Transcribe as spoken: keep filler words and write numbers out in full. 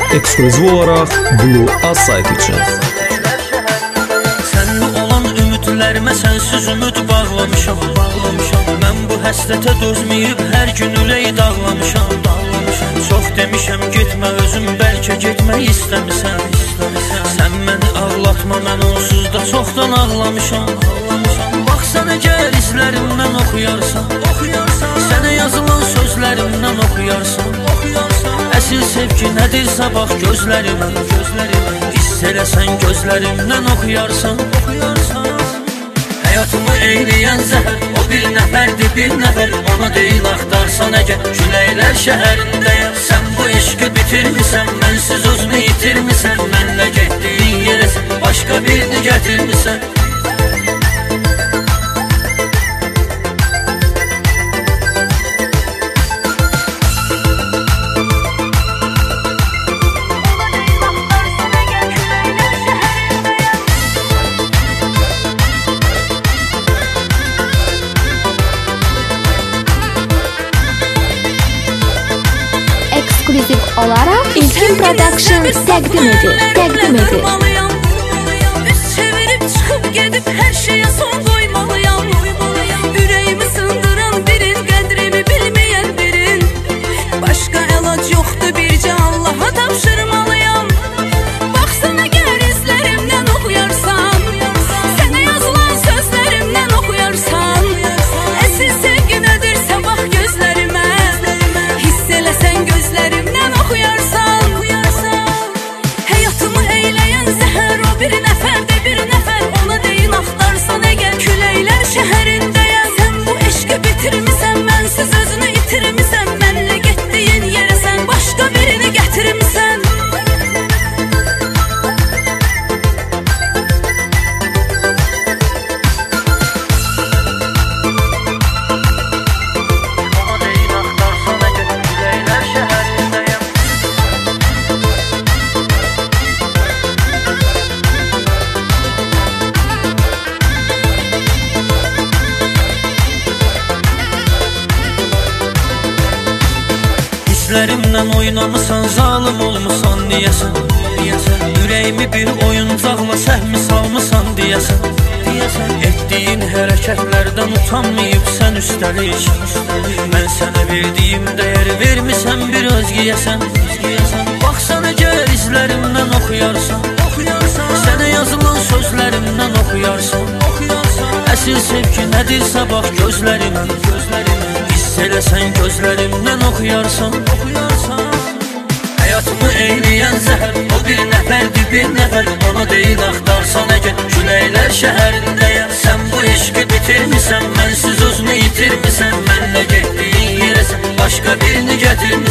eksklüziv olaraq Blue Az saytı üçün. Sənli olan ümidlərimə sənsiz ümid bağlamışam, bağlamışam. Mən bu həsrətə dözməyib hər gün ürək dağlamışam, dağlamışam. Çox demişəm getmə özüm, bəlkə getmək istəmirsən, istəmirsən. Sən məni ağlatma, mən onsuz da çoxdan ağlamışam, ağlamışam. Baxsan əgər izlərimdən oxuyarsan, oxuyarsan. Sənə yazılan sözlərimdən oxuyarsan, oxuyarsan. Əsil sevgi nədirsə bax gözlərimə, gözlərimə. Hiss eləsən gözlərimdən oxuyarsan, oxuyarsan. Həyatımı eyləyən zəhər, o bir nəfərdir bir nəfər. Ona deyil axtarsan əgər, küləklər şəhərindəyəm. Sən bu eşqi bitirmisən, mənsiz özünü itirmisən. Mənlə getdiyin yerə sən başqa birini gətirmisən. Eksklüziv olaraq İlkin Production təqdim edir, təqdim edir. Üz çevirib çıxıb gedib hər şeyə son qoymalıyam. Ürəyimi sındıran birin, qədrimi bilməyən birin. Başqa əlac yoxdur, bircə Allaha tapşırmalıyam. Baxsana gəl izlərimdən oxuyarsan, sənə yazılan sözlərimdən oxuyarsan. Əsil sevgi nədirsə bax gözlərimə, hiss eləsən gözlərimdən oxuyarsan. Həyatımı eyləyən zəhər, o bir nəfərdir bir nəfər. Ona deyil axtarsan əgər, küləklər şəhərindəyəm. Sən bu eşqi bitirmisən, mənsiz özünü itirmisən. Mənlə getdiyin yerə sən başqa birini gətirmisən. Ona deyil axtarsan əgər, küləklər şəhərindəyəm. Hisslərimdən oynamısan, zalım olmusan deyəsən, deyəsən. Ürəyimi bir oyuncaqla səhmi salmısan deyəsən, deyəsən. Etdiyin hərəkətlərdən utanmayıbsən üstəlik, mən sənə verdiyim dəyəri vermisən bir özgəyəsən, özgəyəsən. Baxsan əgər izlərimdən oxuyarsan, oxuyarsan. Sənə yazılan sözlərimdən oxuyarsan, oxuyarsan. Əsil sevgi nədirsə bax gözlərimə, gözlərimə. Hiss eləsən gözlərimdən oxuyarsan, oxuyarsan. Həyatımı eyləyən zəhər, o bir nəfərdir bir nəfər. Ona deyil axtarsan əgər, küləklər şəhərindəyəm. Sən bu eşqi bitirmisən, mənsiz özünü itirmisən. Mənlə getdiyin yerə sən başqa birini gətirmisən.